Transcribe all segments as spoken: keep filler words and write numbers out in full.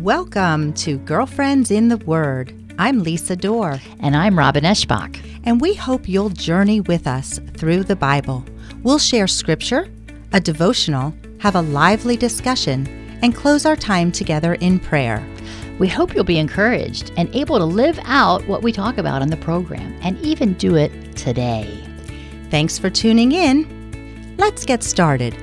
Welcome to Girlfriends in the Word. I'm Lisa Dorr. And I'm Robin Eschbach. And we hope you'll journey with us through the Bible. We'll share scripture, a devotional, have a lively discussion, and close our time together in prayer. We hope you'll be encouraged and able to live out what we talk about on the program, and even do it today. Thanks for tuning in. Let's get started.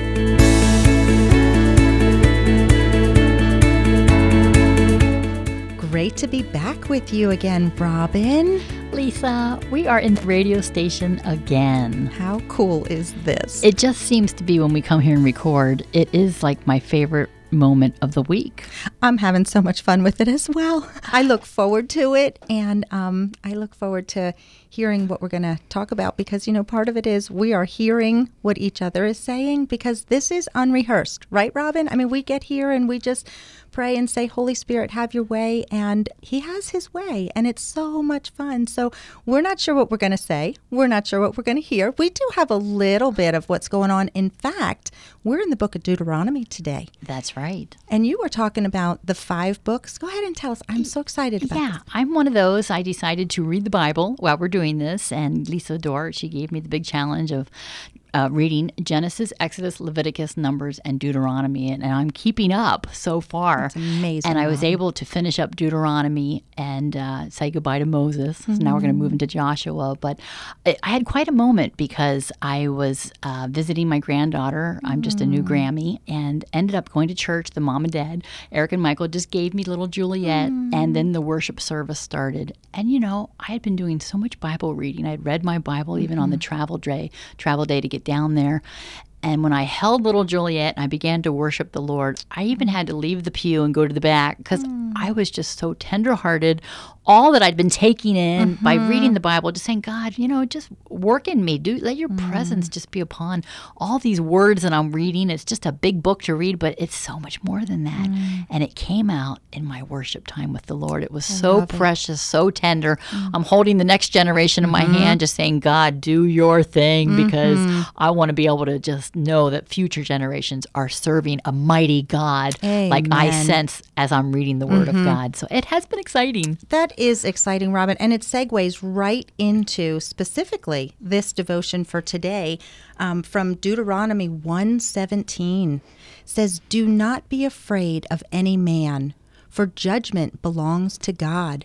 Great to be back with you again, Robin. Lisa, we are in the radio station again. How cool is this? It just seems to be when we come here and record, it is like my favorite moment of the week. I'm having so much fun with it as well. I look forward to it, and um, I look forward to hearing what we're going to talk about because, you know, part of it is we are hearing what each other is saying because this is unrehearsed, right, Robin? I mean, we get here and we just pray and say, Holy Spirit, have your way, and he has his way, and it's so much fun. So we're not sure what we're going to say. We're not sure what we're going to hear. We do have a little bit of what's going on. In fact, we're in the book of Deuteronomy today. That's right. And you were talking about the five books. Go ahead and tell us. I'm so excited about Yeah, this. I'm one of those. I decided to read the Bible while we're doing this, and Lisa Dorr, she gave me the big challenge of Uh, reading Genesis, Exodus, Leviticus, Numbers, and Deuteronomy, and, and I'm keeping up so far. That's amazing. And I was Robin. able to finish up Deuteronomy and uh, say goodbye to Moses. Mm-hmm. So now we're going to move into Joshua. But I, I had quite a moment because I was uh, visiting my granddaughter. I'm just a new Grammy, and ended up going to church. The mom and dad, Eric and Michael, just gave me little Juliet, mm. and then the worship service started. And you know, I had been doing so much Bible reading. I had read my Bible even mm-hmm. on the travel day, travel day to get down there. And when I held little Juliet and I began to worship the Lord, I even had to leave the pew and go to the back because mm. I was just so tenderhearted. All that I'd been taking in mm-hmm. by reading the Bible, just saying, God, you know, just work in me. Do let your mm. presence just be upon all these words that I'm reading. It's just a big book to read, but it's so much more than that. Mm. And it came out in my worship time with the Lord. It was I so precious, it. so tender. Mm. I'm holding the next generation in my mm-hmm. hand, just saying, God, do your thing, mm-hmm. because I want to be able to just know that future generations are serving a mighty God. Amen. Like I sense as I'm reading the Word mm-hmm. of God. So it has been exciting. That is exciting, Robin, and it segues right into specifically this devotion for today um, from Deuteronomy one seventeen. Says, do not be afraid of any man, for judgment belongs to God.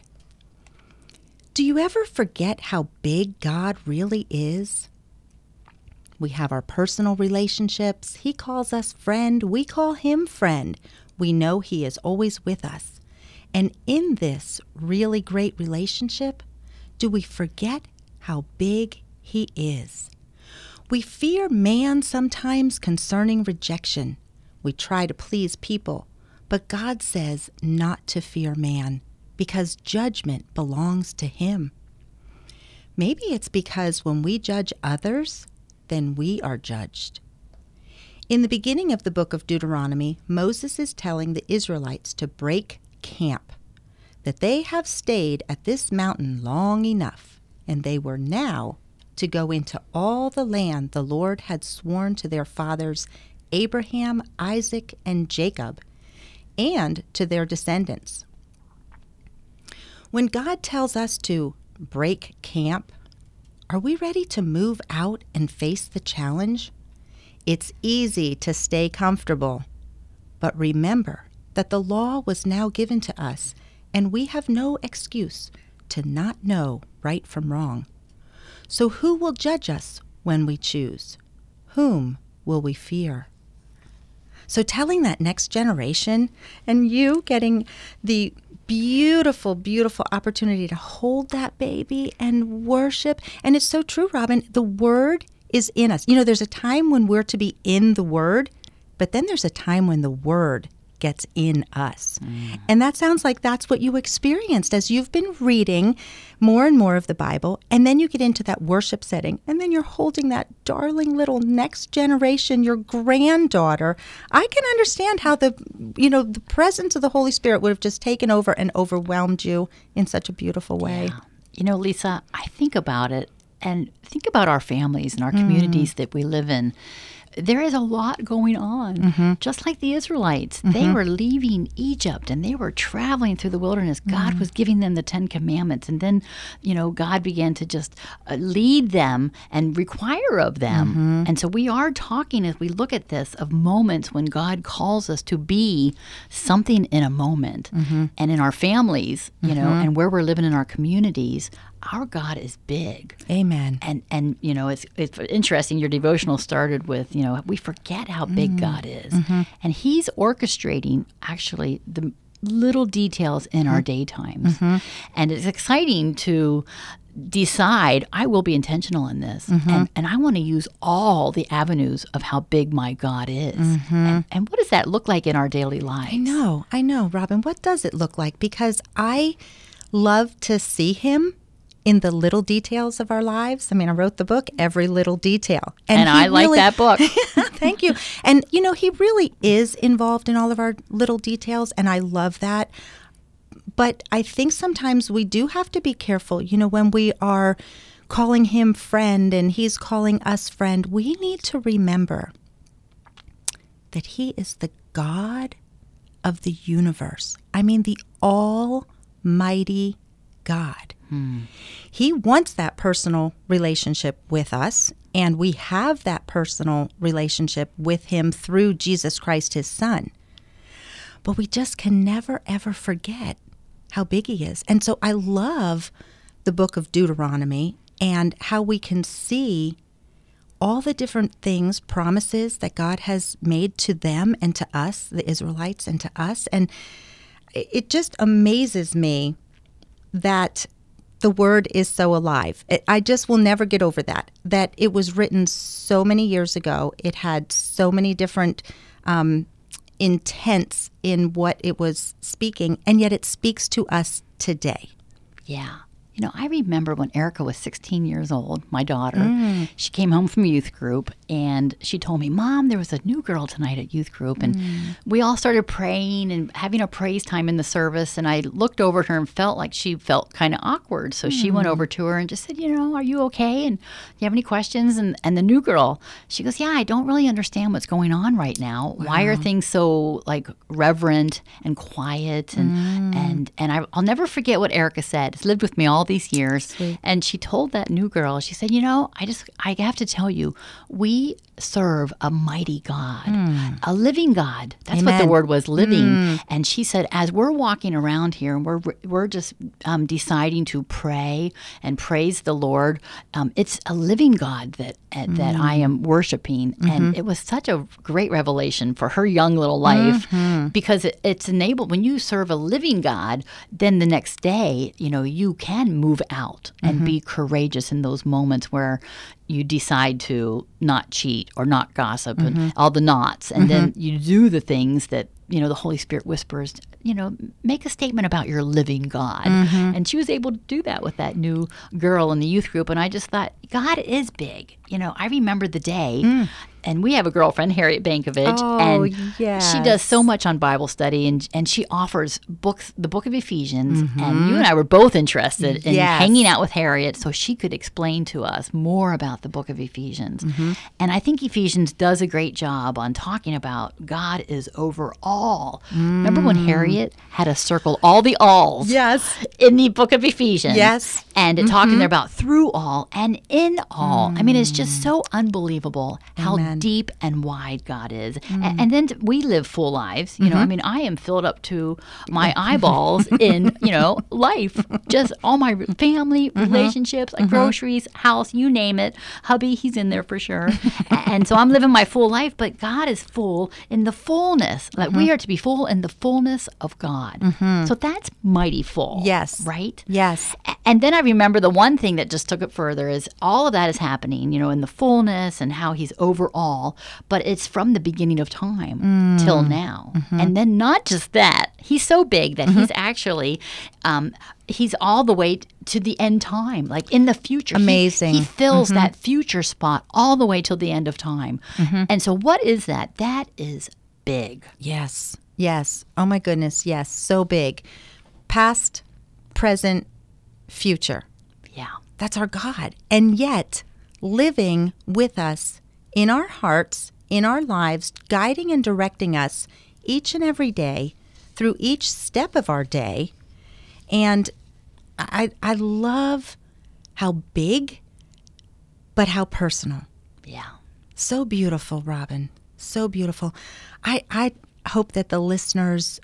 Do you ever forget how big God really is? We have our personal relationships. He calls us friend. We call him friend. We know he is always with us. And in this really great relationship, do we forget how big he is? We fear man sometimes concerning rejection. We try to please people, but God says not to fear man because judgment belongs to him. Maybe it's because when we judge others, then we are judged. In the beginning of the book of Deuteronomy, Moses is telling the Israelites to break camp, that they have stayed at this mountain long enough, and they were now to go into all the land the Lord had sworn to their fathers, Abraham, Isaac, and Jacob, and to their descendants. When God tells us to break camp, are we ready to move out and face the challenge? It's easy to stay comfortable, but remember that the law was now given to us, and we have no excuse to not know right from wrong. So who will judge us when we choose? Whom will we fear? So telling that next generation, and you getting the beautiful, beautiful opportunity to hold that baby and worship. And it's so true, Robin. The Word is in us. You know, there's a time when we're to be in the Word, but then there's a time when the Word gets in us. Mm. And that sounds like that's what you experienced as you've been reading more and more of the Bible, and then you get into that worship setting, and then you're holding that darling little next generation, your granddaughter. I can understand how the, you know, the presence of the Holy Spirit would have just taken over and overwhelmed you in such a beautiful way. Yeah. You know, Lisa, I think about it and think about our families and our communities mm. that we live in. there is a lot going on. Mm-hmm. Just like the Israelites, mm-hmm. they were leaving Egypt and they were traveling through the wilderness. God mm-hmm. was giving them the Ten Commandments. And then, you know, God began to just uh, lead them and require of them. Mm-hmm. And so we are talking, as we look at this, of moments when God calls us to be something in a moment. Mm-hmm. And in our families, you mm-hmm. know, and where we're living in our communities, our God is big. Amen. And, and you know, it's it's interesting. Your devotional started with, you know, we forget how big mm-hmm. God is. Mm-hmm. And he's orchestrating, actually, the little details in mm-hmm. our daytimes. Mm-hmm. And it's exciting to decide, I will be intentional in this. Mm-hmm. And, and I want to use all the avenues of how big my God is. Mm-hmm. And, and what does that look like in our daily lives? I know. I know, Robin. What does it look like? Because I love to see him in the little details of our lives. I mean, I wrote the book, Every Little Detail. And, and I like really, that book. Thank you. And, you know, he really is involved in all of our little details, and I love that. But I think sometimes we do have to be careful, you know, when we are calling him friend and he's calling us friend, we need to remember that he is the God of the universe. I mean, the almighty God. Hmm. He wants that personal relationship with us, and we have that personal relationship with him through Jesus Christ, his son. But we just can never, ever forget how big he is. And so I love the book of Deuteronomy and how we can see all the different things, promises that God has made to them and to us, the Israelites, and to us. And it just amazes me that the word is so alive. I just will never get over that, that it was written so many years ago. It had so many different um, intents in what it was speaking, and yet it speaks to us today. Yeah. You know, I remember when Erica was sixteen years old, my daughter, mm. she came home from youth group and she told me, Mom, there was a new girl tonight at youth group. And mm. we all started praying and having a praise time in the service. And I looked over at her and felt like she felt kind of awkward. So mm. she went over to her and just said, you know, are you okay? And do you have any questions? And, and the new girl, she goes, yeah, I don't really understand what's going on right now. Wow. Why are things so like reverent and quiet? And, mm. and, and I, I'll never forget what Erica said. It's lived with me all these years. Sweet. And she told that new girl, she said, you know, I just, I have to tell you, we serve a mighty God, mm. a living God. That's Amen. What the word was, living. Mm. And she said, as we're walking around here and we're we're just um, deciding to pray and praise the Lord, um, it's a living God that uh, mm. that I am worshiping. Mm-hmm. And it was such a great revelation for her young little life mm-hmm. because it, it's enabled, when you serve a living God, then the next day, you know, you can move out and mm-hmm. be courageous in those moments where you decide to not cheat or not gossip mm-hmm. and all the nots. And mm-hmm. then you do the things that, you know, the Holy Spirit whispers, you know, make a statement about your living God. Mm-hmm. And she was able to do that with that new girl in the youth group. And I just thought, God is big. You know, I remember the day, mm. and we have a girlfriend, Harriet Bankovich, oh, and yes. she does so much on Bible study, and and she offers books, the book of Ephesians, mm-hmm. and you and I were both interested in yes. hanging out with Harriet so she could explain to us more about the book of Ephesians. Mm-hmm. And I think Ephesians does a great job on talking about God is over all. Mm. Remember when Harriet had to circle all the alls yes. in the book of Ephesians? Yes. And mm-hmm. talking there about through all and in all. Mm. I mean, it's just so unbelievable how Amen. Deep and wide God is. Mm. And, and then we live full lives. You mm-hmm. know, I mean, I am filled up to my eyeballs in, you know, life. Just all my family, mm-hmm. relationships, like mm-hmm. groceries, house, you name it. Hubby, he's in there for sure. And so I'm living my full life, but God is full in the fullness. Like mm-hmm. we are to be full in the fullness of God. Mm-hmm. So that's mighty full. Yes. Right? Yes. And then I remember the one thing that just took it further is all of that is happening, you know, in the fullness and how he's over all, but it's from the beginning of time mm. till now. Mm-hmm. And then not just that, he's so big that mm-hmm. he's actually, um, he's all the way to the end time, like in the future. Amazing. He, he fills mm-hmm. that future spot all the way till the end of time. Mm-hmm. And so what is that? That is big. Yes. Yes. Oh my goodness. Yes. So big. Past, present, future. Yeah. That's our God. And yet living with us in our hearts, in our lives, guiding and directing us each and every day through each step of our day. And I, I love how big, but how personal. Yeah. So beautiful, Robin. So beautiful. I, I hope that the listeners,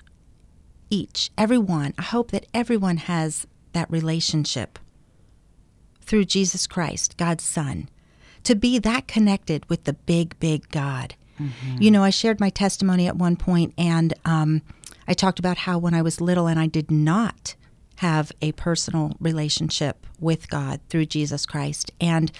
each, everyone, I hope that everyone has that relationship through Jesus Christ, God's Son, to be that connected with the big, big God. Mm-hmm. You know, I shared my testimony at one point, and um, I talked about how when I was little and I did not have a personal relationship with God through Jesus Christ, and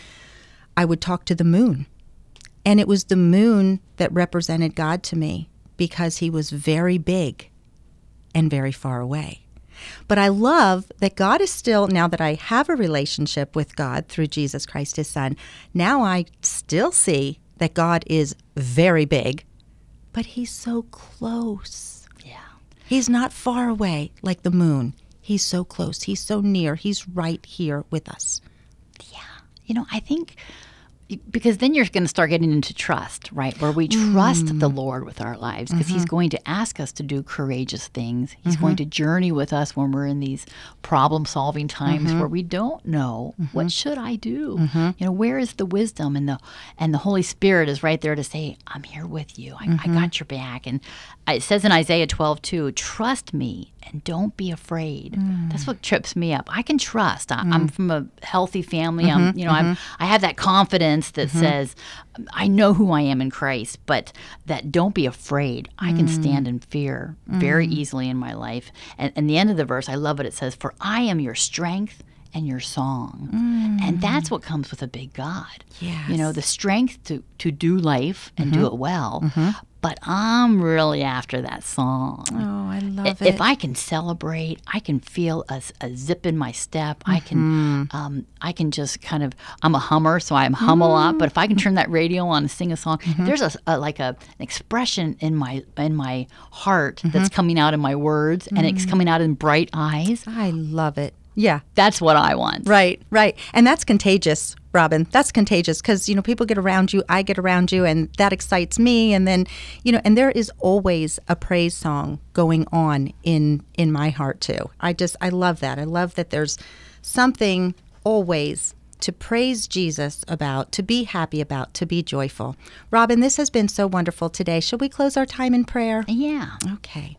I would talk to the moon. And it was the moon that represented God to me because he was very big and very far away. But I love that God is still, now that I have a relationship with God through Jesus Christ, his Son, now I still see that God is very big, but he's so close. Yeah. He's not far away like the moon. He's so close. He's so near. He's right here with us. Yeah. You know, I think because then you're going to start getting into trust, right? Where we trust mm. the Lord with our lives because mm-hmm. he's going to ask us to do courageous things. He's mm-hmm. going to journey with us when we're in these problem-solving times mm-hmm. where we don't know, mm-hmm. what should I do? Mm-hmm. You know, where is the wisdom? And the and the Holy Spirit is right there to say, I'm here with you. I, mm-hmm. I got your back. And it says in Isaiah twelve two, trust me and don't be afraid. Mm. That's what trips me up. I can trust. I, mm. I'm from a healthy family. Mm-hmm. I'm, you know, mm-hmm. I'm, I have that confidence that mm-hmm. says, I know who I am in Christ, but that don't be afraid. I can mm. stand in fear very mm. easily in my life. And, and the end of the verse, I love what it says, for I am your strength and your song. Mm. And that's what comes with a big God. Yes. You know, the strength to, to do life and mm-hmm. do it well. Mm-hmm. But I'm really after that song. Oh, I love if, it. If I can celebrate, I can feel a, a zip in my step. Mm-hmm. I can um, I can just kind of, I'm a hummer, so I hum mm-hmm. a lot. But if I can turn that radio on and sing a song, mm-hmm. there's a, a like a, an expression in my in my heart mm-hmm. that's coming out in my words, mm-hmm. and it's coming out in bright eyes. I love it. Yeah. That's what I want. Right, right. And that's contagious, Robin. That's contagious because, you know, people get around you, I get around you, and that excites me. And then, you know, and there is always a praise song going on in in my heart, too. I just, I love that. I love that there's something always to praise Jesus about, to be happy about, to be joyful. Robin, this has been so wonderful today. Shall we close our time in prayer? Yeah. Okay.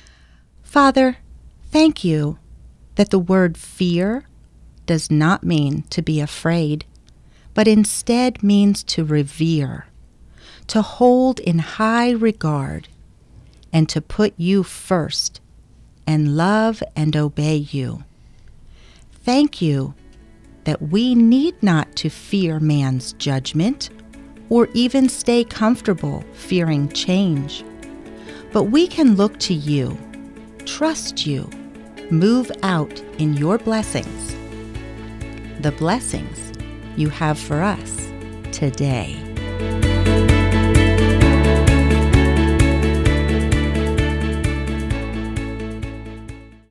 Father, thank you that the word fear does not mean to be afraid, but instead means to revere, to hold in high regard, and to put you first, and love and obey you. Thank you that we need not to fear man's judgment, or even stay comfortable fearing change, but we can look to you, trust you, move out in your blessings, the blessings you have for us today.